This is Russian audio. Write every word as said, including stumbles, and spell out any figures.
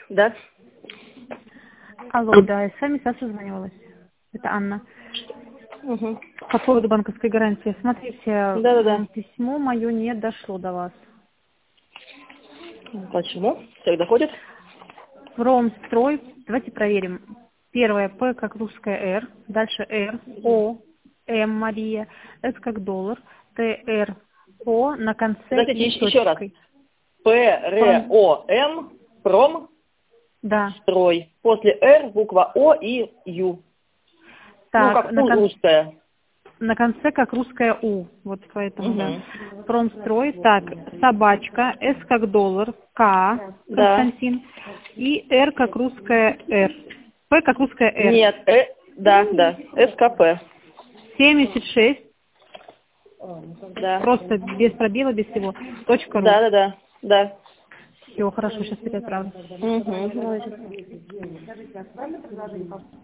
Да. Алло, да, я с вами сейчас созванивалась. Это Анна. Угу. По поводу банковской гарантии. Смотрите, Да-да-да. м, письмо мое не дошло до вас. Почему? Всех доходит? Промстрой, давайте проверим. Первое, П как русская Р, дальше Р, О, М Мария, С как доллар, Т, Р, О, на конце Подождите, И еще, еще раз. точкой. П, Р, Пром, О, М, пром, да. строй. После Р буква О и Ю. Ну, Так, как на, у кон- русская. на конце как русская У. Вот поэтому, да. Угу. Промстрой, так, собачка, С как доллар, К, Да. Константин, и Р как русская Р. П как русская Р. Нет, э, да, да. СКП. семьдесят шесть, Да. просто без пробела, без всего, точка ру. Да, да, да. Да. Все, хорошо, сейчас переотправлю. Угу.